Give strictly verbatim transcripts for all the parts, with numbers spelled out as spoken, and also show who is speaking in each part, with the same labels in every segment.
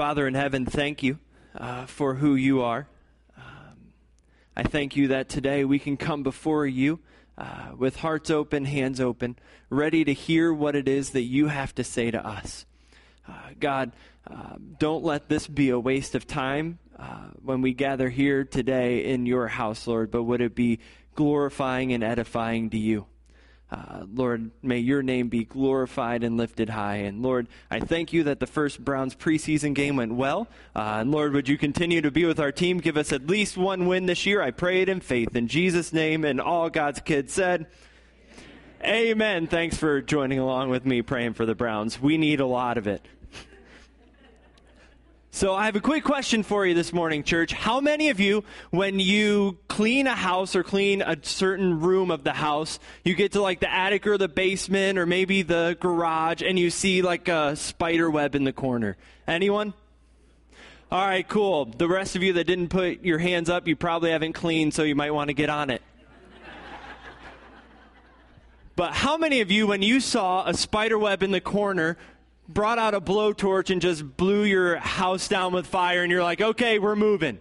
Speaker 1: Father in heaven, thank you uh, for who you are. Um, I thank you that today we can come before you uh, with hearts open, hands open, ready to hear what it is that you have to say to us. Uh, God, uh, don't let this be a waste of time uh, when we gather here today in your house, Lord, but would it be glorifying and edifying to you. Uh, Lord, may your name be glorified and lifted high. And Lord, I thank you that the first Browns preseason game went well. Uh, and Lord, would you continue to be with our team? Give us at least one win this year. I pray it in faith. In Jesus' name, and all God's kids said, Amen. Amen. Thanks for joining along with me praying for the Browns. We need a lot of it. So I have a quick question for you this morning, church. How many of you, when you clean a house or clean a certain room of the house, you get to like the attic or the basement or maybe the garage and you see like a spider web in the corner? Anyone? All right, cool. The rest of you that didn't put your hands up, you probably haven't cleaned, so you might want to get on it. But how many of you, when you saw a spider web in the corner, brought out a blowtorch and just blew your house down with fire and you're like, okay, we're moving?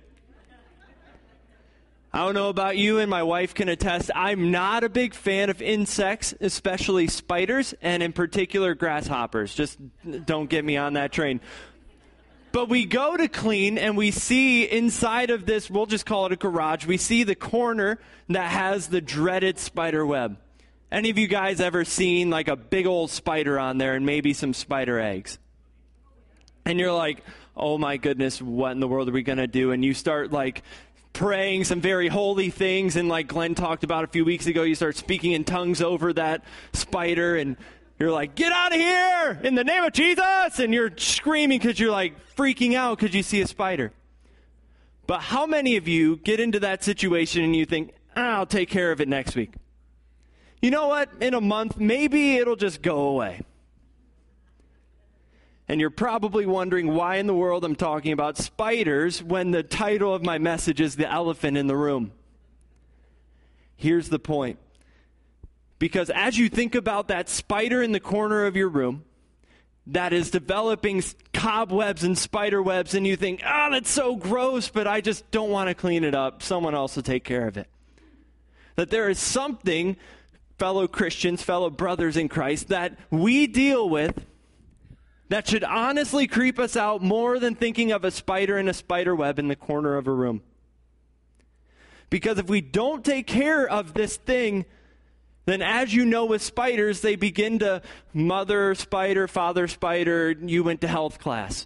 Speaker 1: I don't know about you, and my wife can attest, I'm not a big fan of insects, especially spiders, and in particular grasshoppers. Just don't get me on that train. But we go to clean and we see inside of this, we'll just call it a garage, we see the corner that has the dreaded spider web. Any of you guys ever seen like a big old spider on there and maybe some spider eggs? And you're like, oh my goodness, what in the world are we going to do? And you start like praying some very holy things. And like Glenn talked about a few weeks ago, you start speaking in tongues over that spider. And you're like, get out of here in the name of Jesus. And you're screaming because you're like freaking out because you see a spider. But how many of you get into that situation and you think, ah, I'll take care of it next week? You know what? In a month, maybe it'll just go away. And you're probably wondering why in the world I'm talking about spiders when the title of my message is The Elephant in the Room. Here's the point. Because as you think about that spider in the corner of your room that is developing cobwebs and spider webs, and you think, oh, that's so gross, but I just don't want to clean it up. Someone else will take care of it. That there is something, fellow Christians, fellow brothers in Christ, that we deal with that should honestly creep us out more than thinking of a spider in a spider web in the corner of a room. Because if we don't take care of this thing, then as you know with spiders, they begin to mother spider, father spider, you went to health class.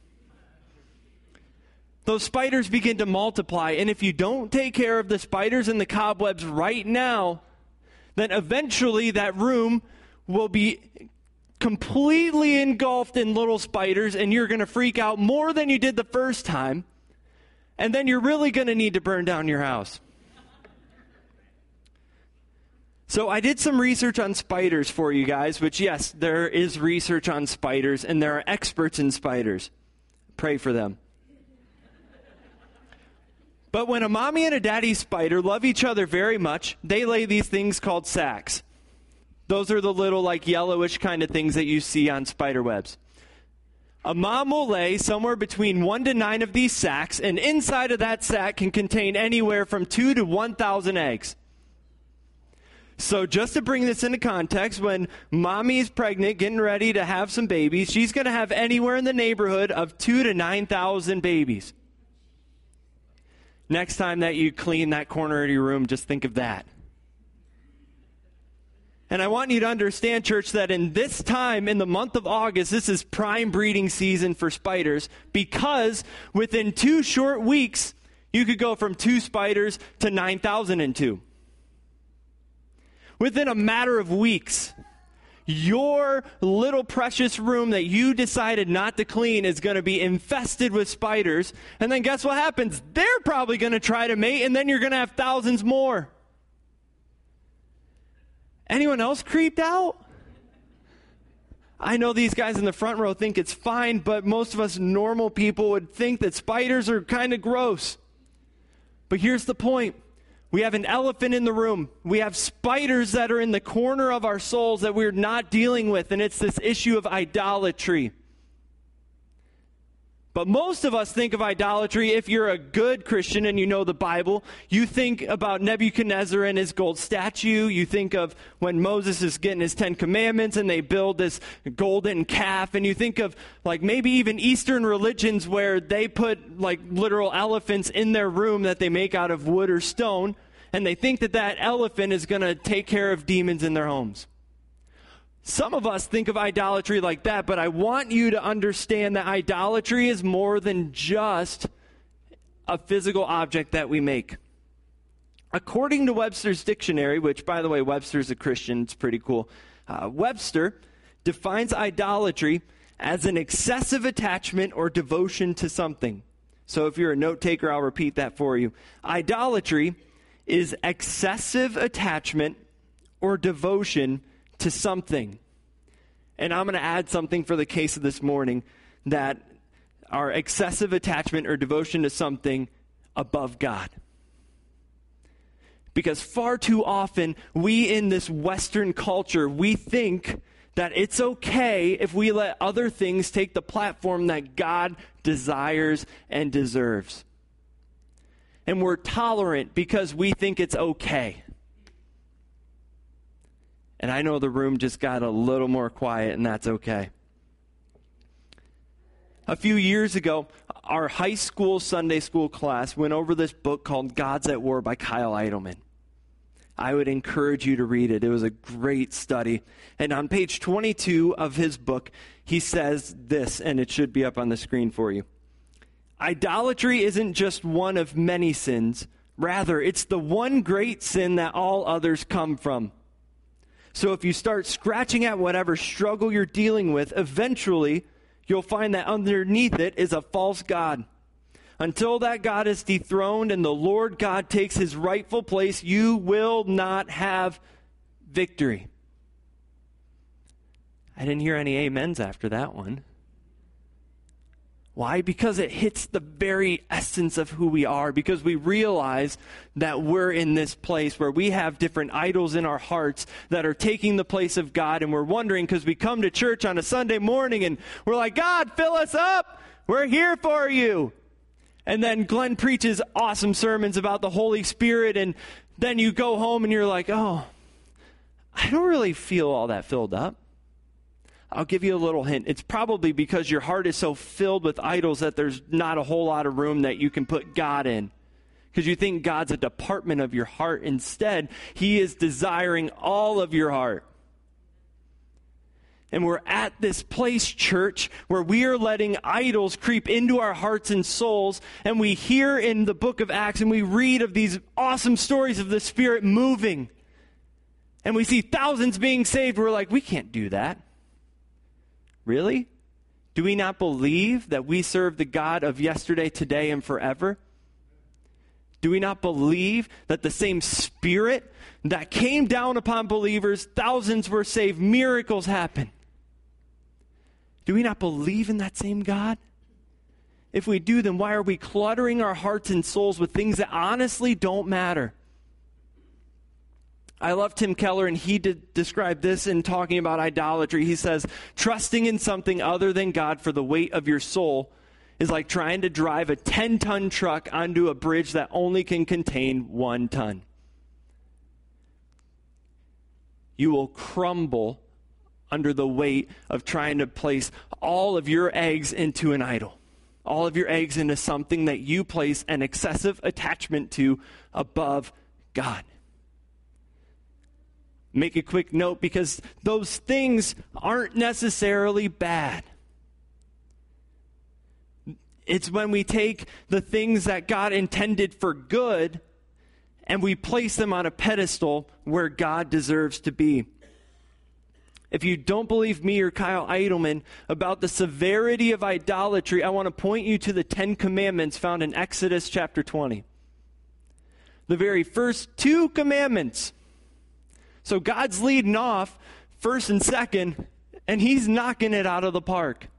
Speaker 1: Those spiders begin to multiply, and if you don't take care of the spiders and the cobwebs right now, then eventually that room will be completely engulfed in little spiders, and you're going to freak out more than you did the first time, and then you're really going to need to burn down your house. So I did some research on spiders for you guys, which, yes, there is research on spiders, and there are experts in spiders. Pray for them. But when a mommy and a daddy spider love each other very much, they lay these things called sacs. Those are the little like yellowish kind of things that you see on spider webs. A mom will lay somewhere between one to nine of these sacs, and inside of that sac can contain anywhere from two to one thousand eggs. So just to bring this into context, when mommy is pregnant, getting ready to have some babies, she's going to have anywhere in the neighborhood of two to nine thousand babies. Next time that you clean that corner of your room, just think of that. And I want you to understand, church, that in this time, in the month of August, this is prime breeding season for spiders, because within two short weeks, you could go from two spiders to nine thousand two. Within a matter of weeks, your little precious room that you decided not to clean is going to be infested with spiders. And then guess what happens? They're probably going to try to mate, and then you're going to have thousands more. Anyone else creeped out? I know these guys in the front row think it's fine, but most of us normal people would think that spiders are kind of gross. But here's the point. We have an elephant in the room. We have spiders that are in the corner of our souls that we're not dealing with, and it's this issue of idolatry. But most of us think of idolatry, if you're a good Christian and you know the Bible, you think about Nebuchadnezzar and his gold statue. You think of when Moses is getting his Ten Commandments and they build this golden calf. And you think of like maybe even Eastern religions where they put like literal elephants in their room that they make out of wood or stone. And they think that that elephant is going to take care of demons in their homes. Some of us think of idolatry like that, but I want you to understand that idolatry is more than just a physical object that we make. According to Webster's dictionary, which, by the way, Webster's a Christian, it's pretty cool. Uh, Webster defines idolatry as an excessive attachment or devotion to something. So if you're a note taker, I'll repeat that for you. Idolatry is excessive attachment or devotion to something. And I'm going to add something for the case of this morning, that our excessive attachment or devotion to something above God. Because far too often, we in this Western culture, we think that it's okay if we let other things take the platform that God desires and deserves. And we're tolerant because we think it's okay. And I know the room just got a little more quiet, and that's okay. A few years ago, our high school Sunday school class went over this book called Gods at War by Kyle Idleman. I would encourage you to read it. It was a great study. And on page twenty-two of his book, he says this, and it should be up on the screen for you. Idolatry isn't just one of many sins. Rather, it's the one great sin that all others come from. So if you start scratching at whatever struggle you're dealing with, eventually you'll find that underneath it is a false god. Until that God is dethroned and the Lord God takes his rightful place, you will not have victory. I didn't hear any amens after that one. Why? Because it hits the very essence of who we are. Because we realize that we're in this place where we have different idols in our hearts that are taking the place of God. And we're wondering because we come to church on a Sunday morning and we're like, God, fill us up. We're here for you. And then Glenn preaches awesome sermons about the Holy Spirit. And then you go home and you're like, oh, I don't really feel all that filled up. I'll give you a little hint. It's probably because your heart is so filled with idols that there's not a whole lot of room that you can put God in. Because you think God's a department of your heart. Instead, he is desiring all of your heart. And we're at this place, church, where we are letting idols creep into our hearts and souls. And we hear in the book of Acts and we read of these awesome stories of the Spirit moving. And we see thousands being saved. We're like, we can't do that. Really? Do we not believe that we serve the God of yesterday, today, and forever? Do we not believe that the same Spirit that came down upon believers, thousands were saved, miracles happen? Do we not believe in that same God? If we do, then why are we cluttering our hearts and souls with things that honestly don't matter? I love Tim Keller, and he did describe this in talking about idolatry. He says, trusting in something other than God for the weight of your soul is like trying to drive a ten-ton truck onto a bridge that only can contain one ton. You will crumble under the weight of trying to place all of your eggs into an idol. All of your eggs into something that you place an excessive attachment to above God. Make a quick note because those things aren't necessarily bad. It's when we take the things that God intended for good and we place them on a pedestal where God deserves to be. If you don't believe me or Kyle Idleman about the severity of idolatry, I want to point you to the Ten Commandments found in Exodus chapter twenty. The very first two commandments. So God's leading off first and second, and he's knocking it out of the park.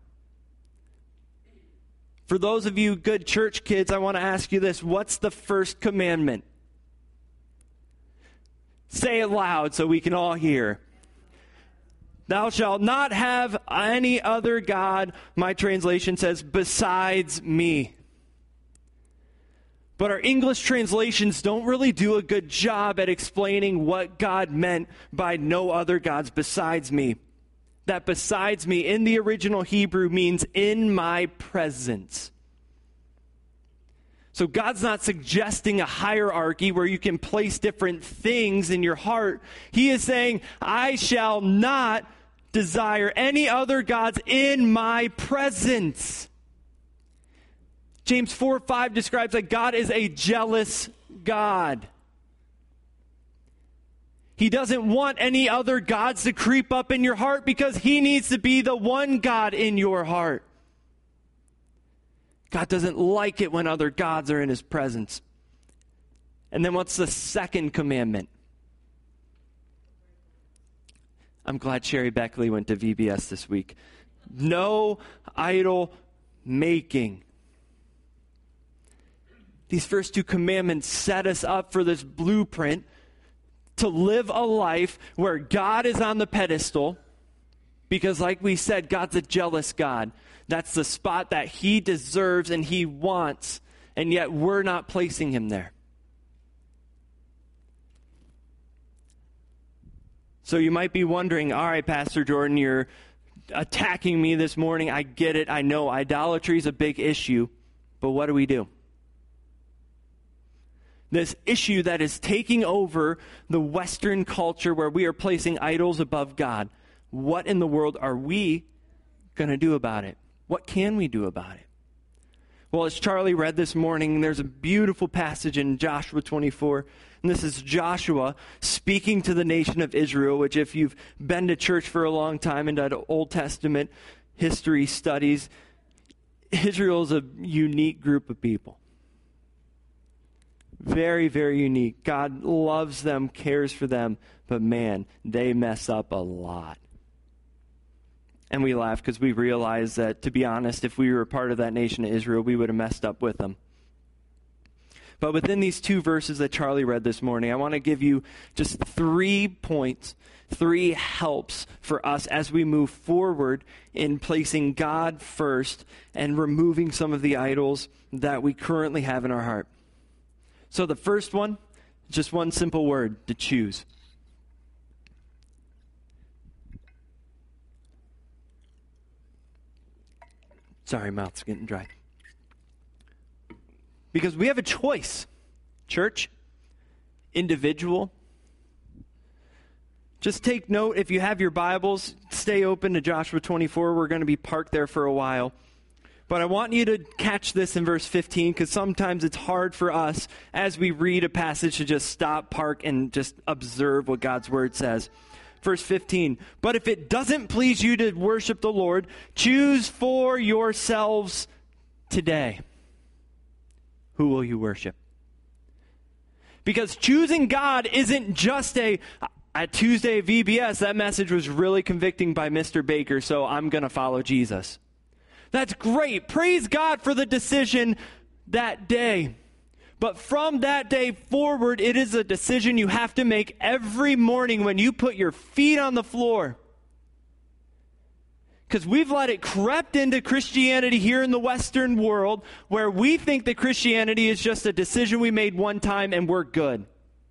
Speaker 1: For those of you good church kids, I want to ask you this. What's the first commandment? Say it loud so we can all hear. Thou shalt not have any other God, my translation says, besides me. But our English translations don't really do a good job at explaining what God meant by no other gods besides me. That besides me in the original Hebrew means in my presence. So God's not suggesting a hierarchy where you can place different things in your heart. He is saying, I shall not desire any other gods in my presence. James four five describes that God is a jealous God. He doesn't want any other gods to creep up in your heart because he needs to be the one God in your heart. God doesn't like it when other gods are in his presence. And then what's the second commandment? I'm glad Sherry Beckley went to V B S this week. No idol making. These first two commandments set us up for this blueprint to live a life where God is on the pedestal, because like we said, God's a jealous God. That's the spot that he deserves and he wants, and yet we're not placing him there. So you might be wondering, all right, Pastor Jordan, you're attacking me this morning. I get it. I know idolatry is a big issue, but what do we do? This issue that is taking over the Western culture where we are placing idols above God. What in the world are we going to do about it? What can we do about it? Well, as Charlie read this morning, there's a beautiful passage in Joshua twenty-four. And this is Joshua speaking to the nation of Israel, which if you've been to church for a long time and done Old Testament history studies, Israel is a unique group of people. Very, very unique. God loves them, cares for them, but man, they mess up a lot. And we laugh because we realize that, to be honest, if we were a part of that nation of Israel, we would have messed up with them. But within these two verses that Charlie read this morning, I want to give you just three points, three helps for us as we move forward in placing God first and removing some of the idols that we currently have in our heart. So the first one, just one simple word, to choose. Sorry, mouth's getting dry. Because we have a choice, church, individual. Just take note, if you have your Bibles, stay open to Joshua twenty-four. We're going to be parked there for a while. But I want you to catch this in verse fifteen, because sometimes it's hard for us as we read a passage to just stop, park, and just observe what God's word says. Verse fifteen, but if it doesn't please you to worship the Lord, choose for yourselves today. Who will you worship? Because choosing God isn't just a, at Tuesday at V B S, that message was really convicting by Mister Baker, so I'm going to follow Jesus. That's great. Praise God for the decision that day. But from that day forward, it is a decision you have to make every morning when you put your feet on the floor. Because we've let it crept into Christianity here in the Western world, where we think that Christianity is just a decision we made one time and we're good.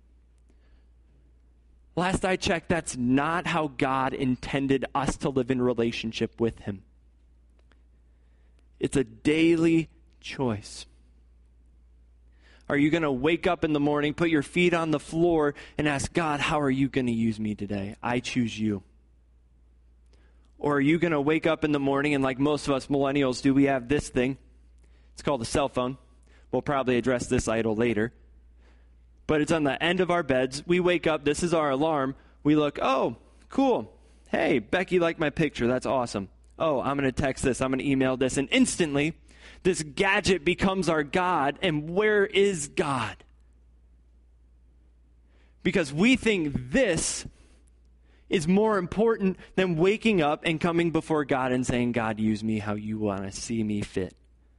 Speaker 1: Last I checked, that's not how God intended us to live in relationship with him. It's a daily choice. Are you going to wake up in the morning, put your feet on the floor, and ask God, how are you going to use me today? I choose you. Or are you going to wake up in the morning, and like most of us millennials do, we have this thing. It's called a cell phone. We'll probably address this idol later. But it's on the end of our beds. We wake up. This is our alarm. We look, oh, cool. Hey, Becky liked my picture. That's awesome. Oh, I'm going to text this. I'm going to email this. And instantly, this gadget becomes our God. And where is God? Because we think this is more important than waking up and coming before God and saying, God, use me how you want to see me fit.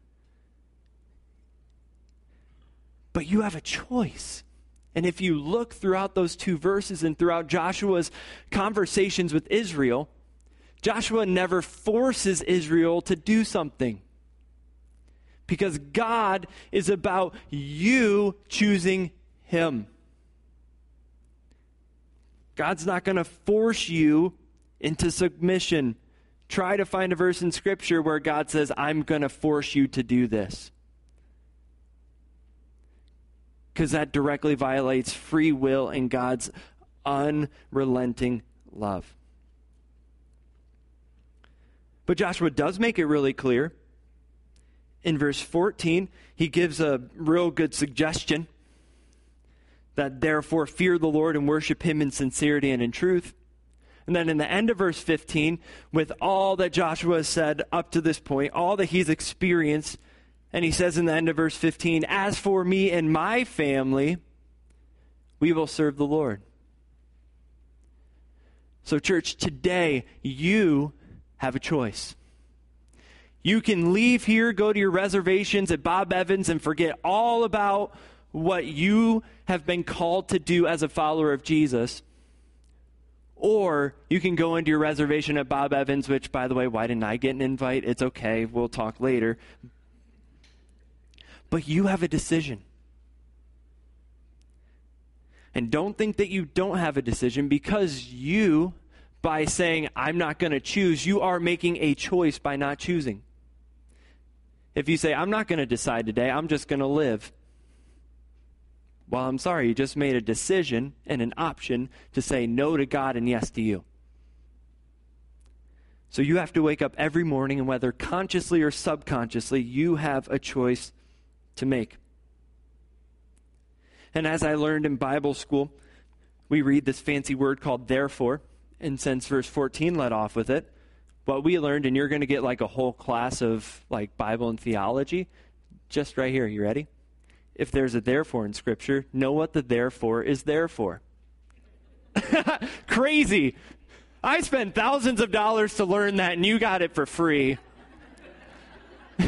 Speaker 1: But you have a choice. And if you look throughout those two verses and throughout Joshua's conversations with Israel, Joshua never forces Israel to do something, because God is about you choosing him. God's not going to force you into submission. Try to find a verse in Scripture where God says, I'm going to force you to do this. Because that directly violates free will and God's unrelenting love. But Joshua does make it really clear. In verse fourteen, he gives a real good suggestion that therefore fear the Lord and worship him in sincerity and in truth. And then in the end of verse fifteen, with all that Joshua has said up to this point, all that he's experienced, and he says in the end of verse fifteen, as for me and my family, we will serve the Lord. So church, today you have a choice. You can leave here, go to your reservations at Bob Evans and forget all about what you have been called to do as a follower of Jesus. Or you can go into your reservation at Bob Evans, which, by the way, why didn't I get an invite? It's okay. We'll talk later. But you have a decision. And don't think that you don't have a decision, because you, by saying, I'm not going to choose, you are making a choice by not choosing. If you say, I'm not going to decide today, I'm just going to live. Well, I'm sorry, you just made a decision and an option to say no to God and yes to you. So you have to wake up every morning, and whether consciously or subconsciously, you have a choice to make. And as I learned in Bible school, we read this fancy word called therefore, and since verse fourteen led off with it, what we learned, and you're going to get like a whole class of like Bible and theology, just right here. You ready? If there's a therefore in Scripture, know what the therefore is there for. Crazy. I spent thousands of dollars to learn that, and you got it for free. uh,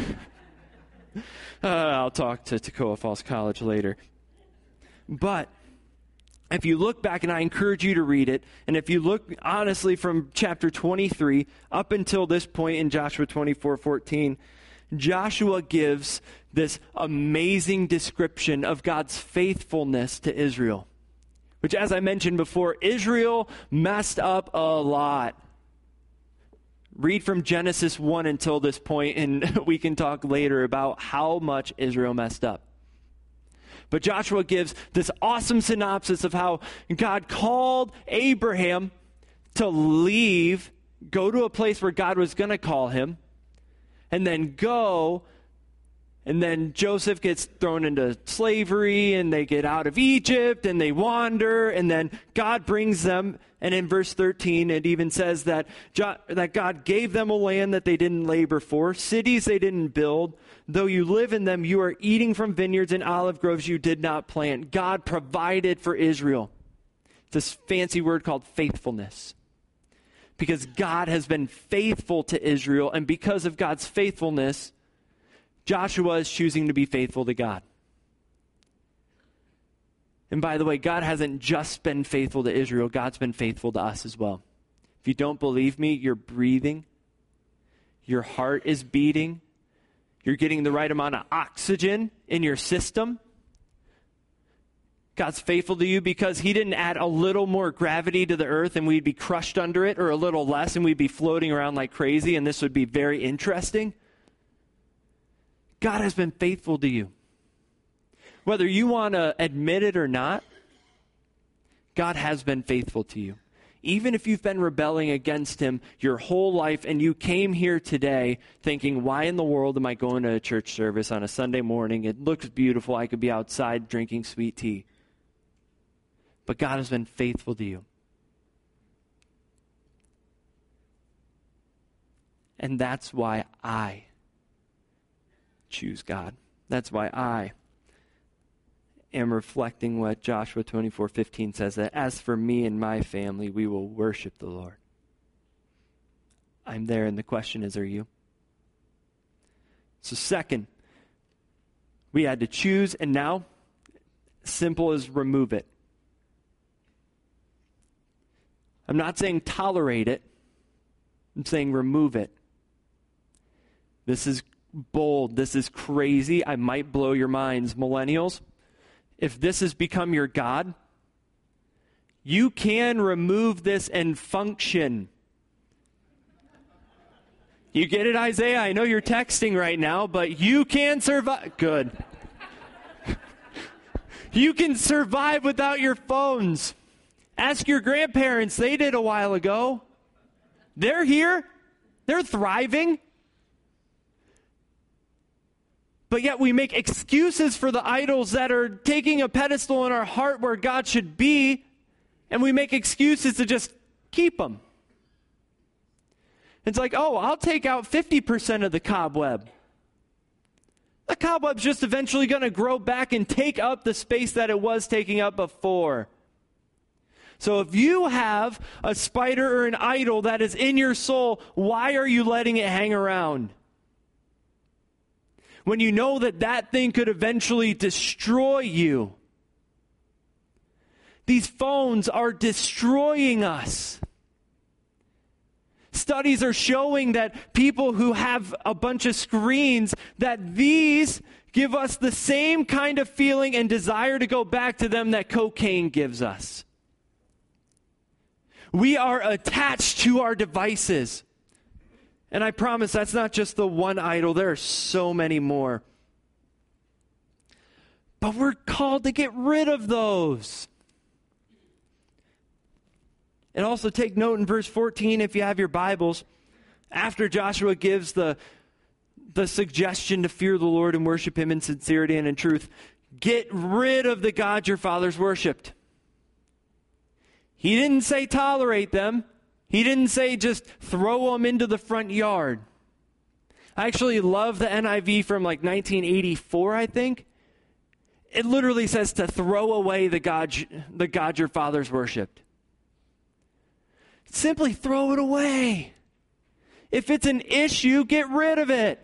Speaker 1: I'll talk to Toccoa Falls College later. But if you look back, and I encourage you to read it, and if you look honestly from chapter twenty-three up until this point in Joshua twenty-four fourteen, Joshua gives this amazing description of God's faithfulness to Israel, which, as I mentioned before, Israel messed up a lot. Read from Genesis one until this point, and we can talk later about how much Israel messed up. But Joshua gives this awesome synopsis of how God called Abraham to leave, go to a place where God was going to call him, and then go, and then Joseph gets thrown into slavery, and they get out of Egypt, and they wander, and then God brings them. And in verse thirteen, it even says that, jo- that God gave them a land that they didn't labor for, cities they didn't build. Though you live in them, you are eating from vineyards and olive groves you did not plant. God provided for Israel. This fancy word called faithfulness. Because God has been faithful to Israel, and because of God's faithfulness, Joshua is choosing to be faithful to God. And by the way, God hasn't just been faithful to Israel, God's been faithful to us as well. If you don't believe me, you're breathing, your heart is beating, you're getting the right amount of oxygen in your system. God's faithful to you because he didn't add a little more gravity to the earth and we'd be crushed under it, or a little less and we'd be floating around like crazy, and this would be very interesting. God has been faithful to you. Whether you want to admit it or not, God has been faithful to you. Even if you've been rebelling against him your whole life and you came here today thinking, why in the world am I going to a church service on a Sunday morning? It looks beautiful. I could be outside drinking sweet tea. But God has been faithful to you. And that's why I choose God. That's why I am reflecting what Joshua twenty-four fifteen says, that as for me and my family, we will worship the Lord. I'm there, and the question is, are you? So second, we had to choose, and now, simple as remove it. I'm not saying tolerate it. I'm saying remove it. This is bold. This is crazy. I might blow your minds. Millennials, if this has become your God, you can remove this and function. You get it, Isaiah? I know you're texting right now, but you can survive. Good. You can survive without your phones. Ask your grandparents. They did a while ago. They're here. They're thriving. But yet we make excuses for the idols that are taking a pedestal in our heart where God should be, and we make excuses to just keep them. It's like, oh, I'll take out fifty percent of the cobweb. The cobweb's just eventually going to grow back and take up the space that it was taking up before. So if you have a spider or an idol that is in your soul, why are you letting it hang around? When you know that that thing could eventually destroy you. These phones are destroying us. Studies are showing that people who have a bunch of screens, that these give us the same kind of feeling and desire to go back to them that cocaine gives us. We are attached to our devices. And I promise that's not just the one idol. There are so many more. But we're called to get rid of those. And also take note in verse fourteen, if you have your Bibles, after Joshua gives the, the suggestion to fear the Lord and worship him in sincerity and in truth, get rid of the gods your fathers worshipped. He didn't say tolerate them. He didn't say just throw them into the front yard. I actually love the N I V from like nineteen eighty-four, I think. It literally says to throw away the God, the God your fathers worshipped. Simply throw it away. If it's an issue, get rid of it.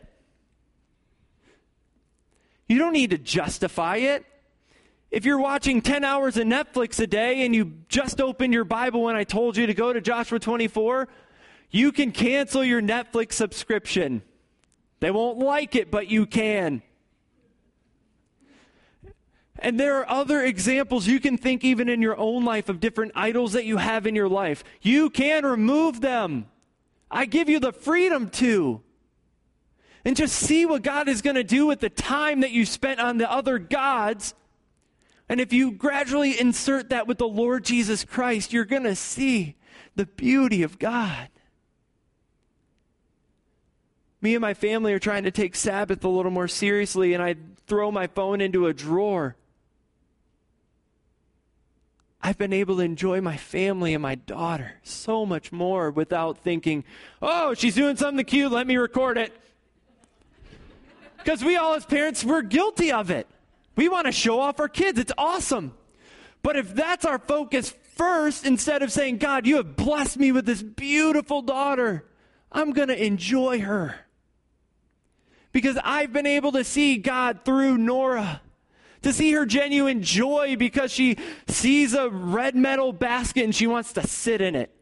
Speaker 1: You don't need to justify it. If you're watching ten hours of Netflix a day and you just opened your Bible when I told you to go to Joshua twenty-four, you can cancel your Netflix subscription. They won't like it, but you can. And there are other examples you can think even in your own life of different idols that you have in your life. You can remove them. I give you the freedom to. And just see what God is going to do with the time that you spent on the other gods. And if you gradually insert that with the Lord Jesus Christ, you're going to see the beauty of God. Me and my family are trying to take Sabbath a little more seriously, and I throw my phone into a drawer. I've been able to enjoy my family and my daughter so much more without thinking, oh, she's doing something cute, let me record it. Because we all as parents, we're guilty of it. We want to show off our kids. It's awesome. But if that's our focus first, instead of saying, God, you have blessed me with this beautiful daughter, I'm going to enjoy her. Because I've been able to see God through Nora. To see her genuine joy because she sees a red metal basket and she wants to sit in it.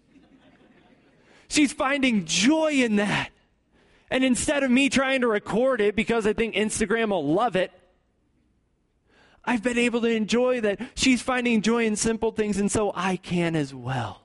Speaker 1: She's finding joy in that. And instead of me trying to record it because I think Instagram will love it, I've been able to enjoy that she's finding joy in simple things, and so I can as well.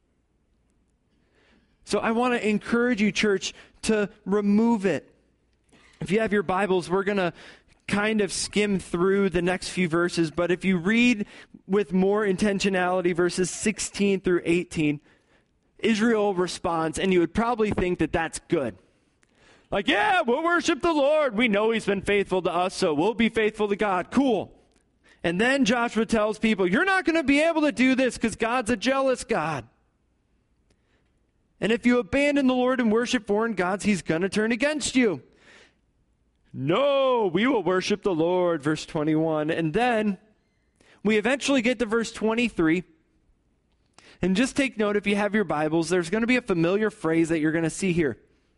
Speaker 1: So I want to encourage you, church, to remove it. If you have your Bibles, we're going to kind of skim through the next few verses, but if you read with more intentionality, verses sixteen through eighteen, Israel responds, and you would probably think that that's good. Like, yeah, we'll worship the Lord. We know he's been faithful to us, so we'll be faithful to God. Cool. And then Joshua tells people, you're not going to be able to do this because God's a jealous God. And if you abandon the Lord and worship foreign gods, he's going to turn against you. No, we will worship the Lord, verse twenty-one. And then we eventually get to verse twenty-three. And just take note, if you have your Bibles, there's going to be a familiar phrase that you're going to see here.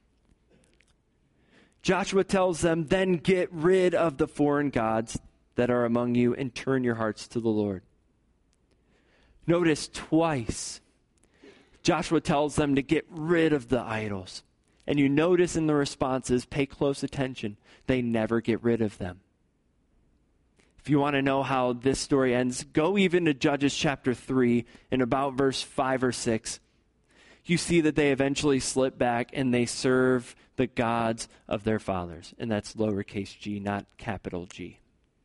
Speaker 1: Joshua tells them, then get rid of the foreign gods that are among you and turn your hearts to the Lord. Notice twice. Joshua tells them to get rid of the idols. And you notice in the responses, pay close attention, they never get rid of them. If you want to know how this story ends, go even to Judges chapter three and about verse five or six. You see that they eventually slip back and they serve the gods of their fathers. And that's lowercase g, not capital G.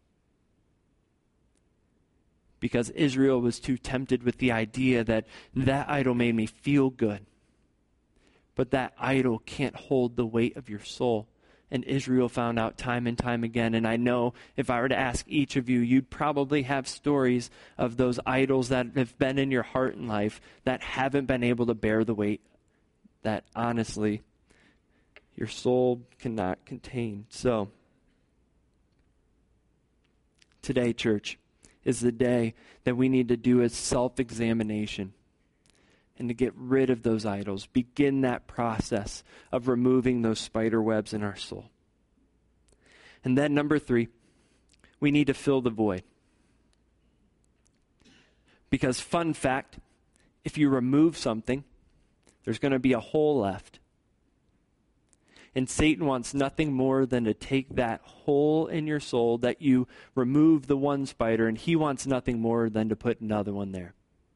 Speaker 1: Because Israel was too tempted with the idea that that idol made me feel good. But that idol can't hold the weight of your soul. And Israel found out time and time again. And I know if I were to ask each of you, you'd probably have stories of those idols that have been in your heart and life that haven't been able to bear the weight that honestly your soul cannot contain. So today, church, is the day that we need to do a self-examination and to get rid of those idols. Begin that process of removing those spider webs in our soul. And then number three, we need to fill the void. Because fun fact, if you remove something, there's going to be a hole left. And Satan wants nothing more than to take that hole in your soul that you remove the one spider, and he wants nothing more than to put another one there.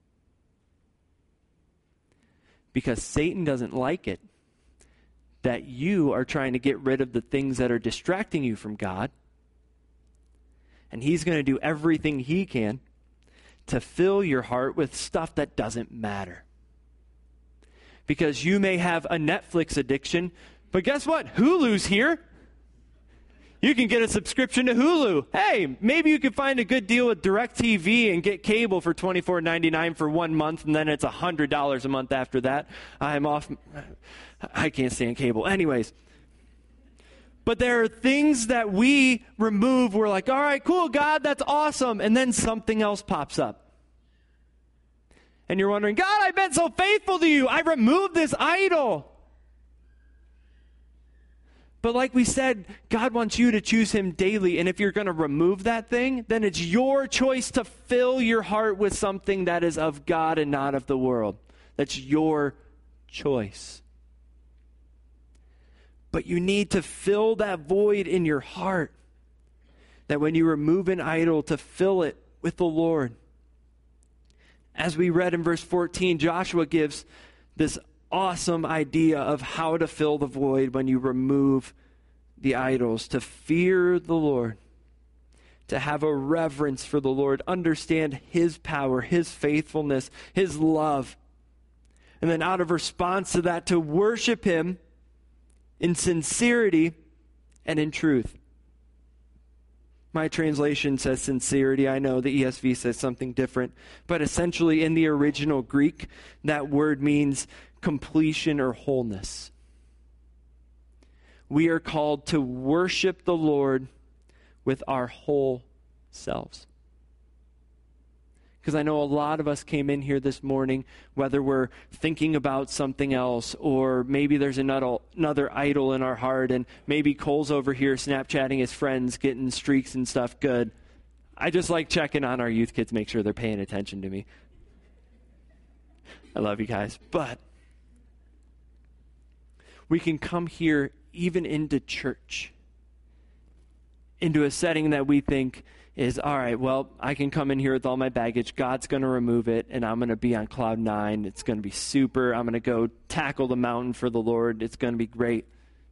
Speaker 1: Because Satan doesn't like it that you are trying to get rid of the things that are distracting you from God. And he's going to do everything he can to fill your heart with stuff that doesn't matter. Because you may have a Netflix addiction, but guess what? Hulu's here. You can get a subscription to Hulu. Hey, maybe you could find a good deal with DirecTV and get cable for twenty-four ninety-nine for one month, and then it's one hundred dollars a month after that. I'm off. I can't stand cable. Anyways. But there are things that we remove. We're like, all right, cool, God, that's awesome. And then something else pops up. And you're wondering, God, I've been so faithful to you. I removed this idol. But like we said, God wants you to choose him daily. And if you're going to remove that thing, then it's your choice to fill your heart with something that is of God and not of the world. That's your choice. But you need to fill that void in your heart. That when you remove an idol, to fill it with the Lord. As we read in verse fourteen, Joshua gives this awesome idea of how to fill the void when you remove the idols. To fear the Lord. To have a reverence for the Lord. Understand his power, his faithfulness, his love. And then out of response to that, to worship him in sincerity and in truth. My translation says sincerity. I know the E S V says something different. But essentially in the original Greek, that word means completion or wholeness. We are called to worship the Lord with our whole selves. Because I know a lot of us came in here this morning, whether we're thinking about something else, or maybe there's another, another idol in our heart, and maybe Cole's over here Snapchatting his friends, getting streaks and stuff good. I just like checking on our youth kids, make sure they're paying attention to me. I love you guys. But we can come here even into church, into a setting that we think is, all right, well, I can come in here with all my baggage. God's going to remove it, and I'm going to be on cloud nine. It's going to be super. I'm going to go tackle the mountain for the Lord. It's going to be great.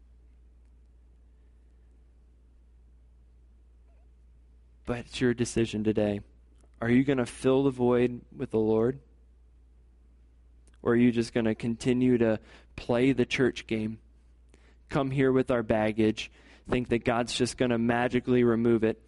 Speaker 1: But it's your decision today. Are you going to fill the void with the Lord? Or are you just going to continue to play the church game? Come here with our baggage, think that God's just going to magically remove it.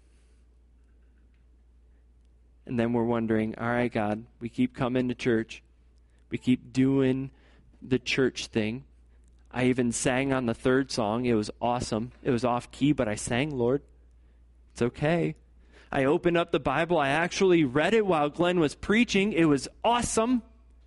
Speaker 1: And then we're wondering, all right, God, we keep coming to church. We keep doing the church thing. I even sang on the third song. It was awesome. It was off key, but I sang, Lord. It's okay. I opened up the Bible. I actually read it while Glenn was preaching. It was awesome.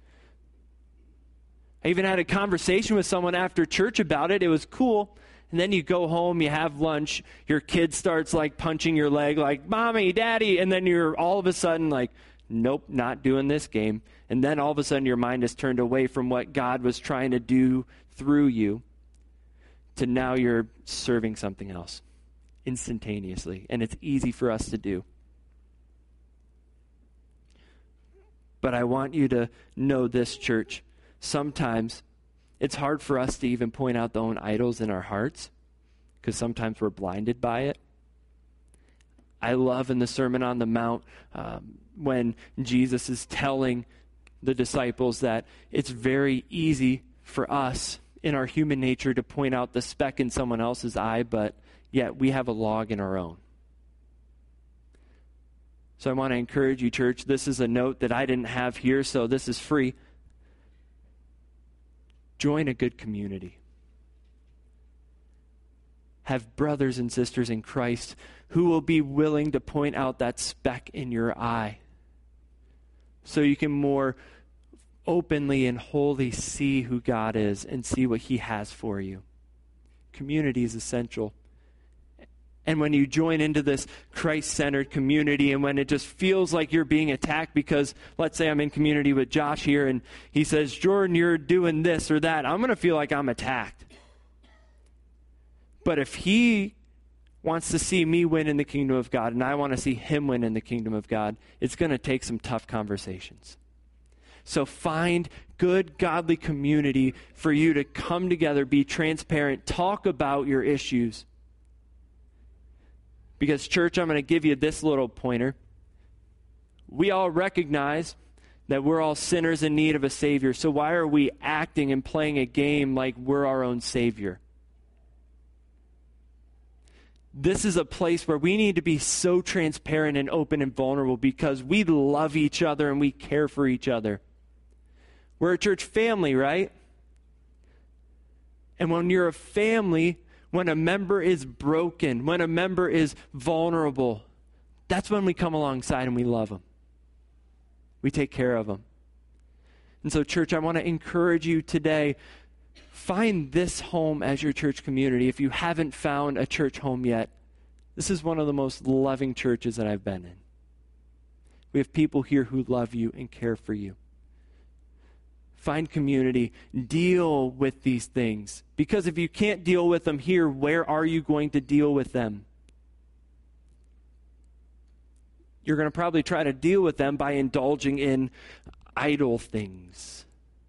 Speaker 1: I even had a conversation with someone after church about it. It was cool. And then you go home, you have lunch, your kid starts like punching your leg like, Mommy, Daddy, and then you're all of a sudden like, nope, not doing this game. And then all of a sudden your mind is turned away from what God was trying to do through you to now you're serving something else instantaneously. And it's easy for us to do. But I want you to know this, church. Sometimes it's hard for us to even point out the own idols in our hearts because sometimes we're blinded by it. I love in the Sermon on the Mount um, when Jesus is telling the disciples that it's very easy for us in our human nature to point out the speck in someone else's eye, but yet we have a log in our own. So I want to encourage you, church. This is a note that I didn't have here, so this is free. Join a good community. Have brothers and sisters in Christ who will be willing to point out that speck in your eye so you can more openly and wholly see who God is and see what he has for you. Community is essential. And when you join into this Christ-centered community and when it just feels like you're being attacked because, let's say I'm in community with Josh here and he says, Jordan, you're doing this or that, I'm going to feel like I'm attacked. But if he wants to see me win in the kingdom of God and I want to see him win in the kingdom of God, it's going to take some tough conversations. So find good, godly community for you to come together, be transparent, talk about your issues. Because, church, I'm going to give you this little pointer. We all recognize that we're all sinners in need of a Savior. So why are we acting and playing a game like we're our own Savior? This is a place where we need to be so transparent and open and vulnerable because we love each other and we care for each other. We're a church family, right? And when you're a family, when a member is broken, when a member is vulnerable, that's when we come alongside and we love them. We take care of them. And so, church, I want to encourage you today, find this home as your church community. If you haven't found a church home yet, this is one of the most loving churches that I've been in. We have people here who love you and care for you. Find community. Deal with these things. Because if you can't deal with them here, where are you going to deal with them? You're going to probably try to deal with them by indulging in idle things.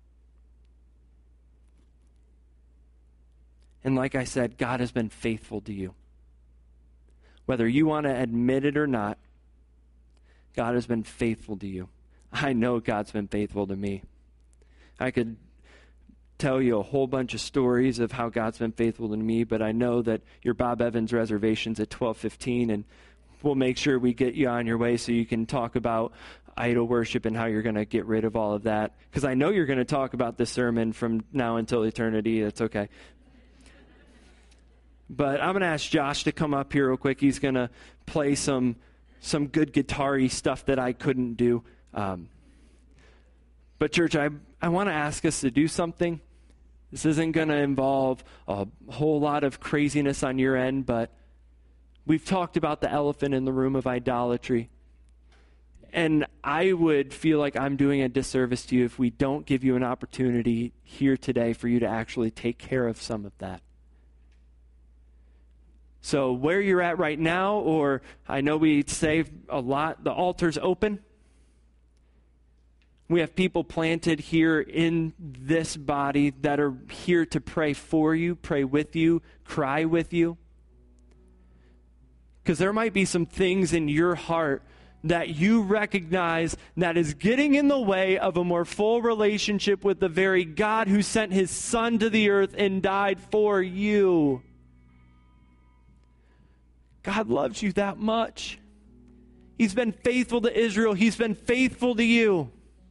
Speaker 1: And like I said, God has been faithful to you. Whether you want to admit it or not, God has been faithful to you. I know God's been faithful to me. I could tell you a whole bunch of stories of how God's been faithful to me, but I know that your Bob Evans reservation's at twelve fifteen, and we'll make sure we get you on your way so you can talk about idol worship and how you're going to get rid of all of that. Because I know you're going to talk about this sermon from now until eternity. That's okay. But I'm going to ask Josh to come up here real quick. He's going to play some some good guitar-y stuff that I couldn't do. Um, but church, I I want to ask us to do something. This isn't going to involve a whole lot of craziness on your end, but we've talked about the elephant in the room of idolatry. And I would feel like I'm doing a disservice to you if we don't give you an opportunity here today for you to actually take care of some of that. So where you're at right now, or I know we say a lot, the altar's open. We have people planted here in this body that are here to pray for you, pray with you, cry with you. Because there might be some things in your heart that you recognize that is getting in the way of a more full relationship with the very God who sent his Son to the earth and died for you. God loves you that much. He's been faithful to Israel. He's been faithful to you.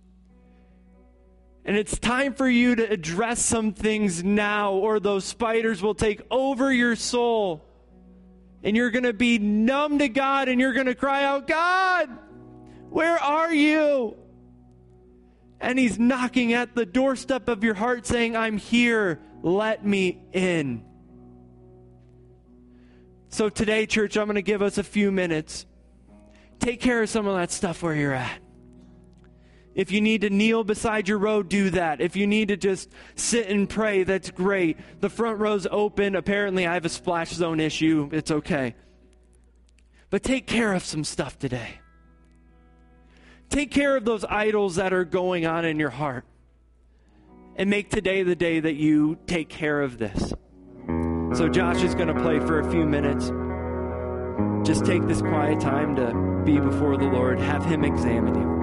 Speaker 1: And it's time for you to address some things now, or those spiders will take over your soul. And you're going to be numb to God, and you're going to cry out, God, where are you? And he's knocking at the doorstep of your heart saying, I'm here, let me in. So today, church, I'm going to give us a few minutes. Take care of some of that stuff where you're at. If you need to kneel beside your road, do that. If you need to just sit and pray, that's great. The front row's open. Apparently, I have a splash zone issue. It's okay. But take care of some stuff today. Take care of those idols that are going on in your heart. And make today the day that you take care of this. So Josh is going to play for a few minutes. Just take this quiet time to be before the Lord. Have Him examine you.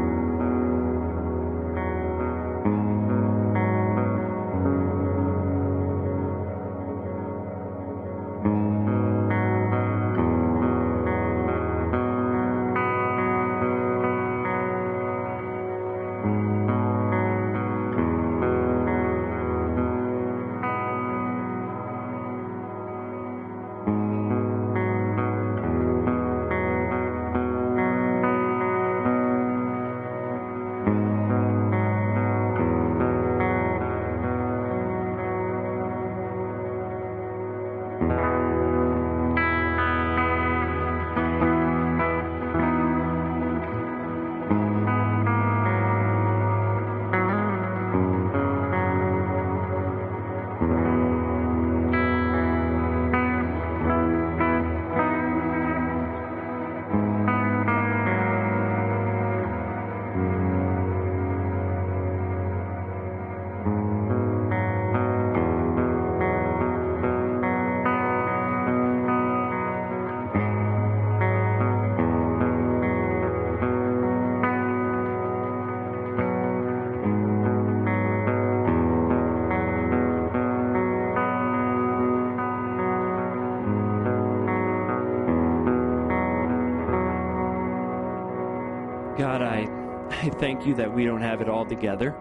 Speaker 1: God, I, I thank you that we don't have it all together.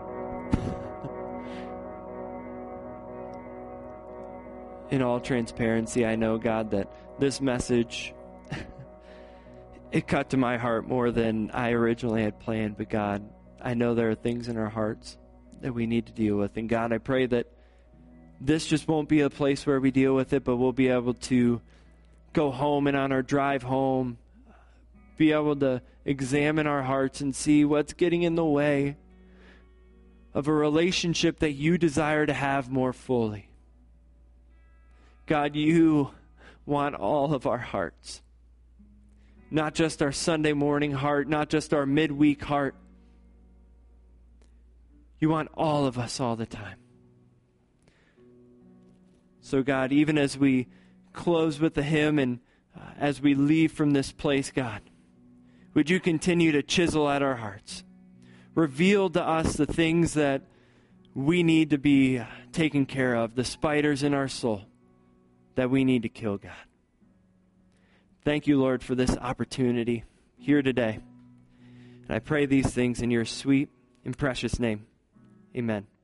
Speaker 1: In all transparency, I know, God, that this message, it cut to my heart more than I originally had planned. But God, I know there are things in our hearts that we need to deal with. And God, I pray that this just won't be a place where we deal with it, but we'll be able to go home and on our drive home, be able to examine our hearts and see what's getting in the way of a relationship that you desire to have more fully. God, you want all of our hearts. Not just our Sunday morning heart, not just our midweek heart. You want all of us all the time. So God, even as we close with the hymn and uh, as we leave from this place, God, would you continue to chisel at our hearts? Reveal to us the things that we need to be taken care of, the spiders in our soul that we need to kill, God. Thank you, Lord, for this opportunity here today. And I pray these things in your sweet and precious name. Amen.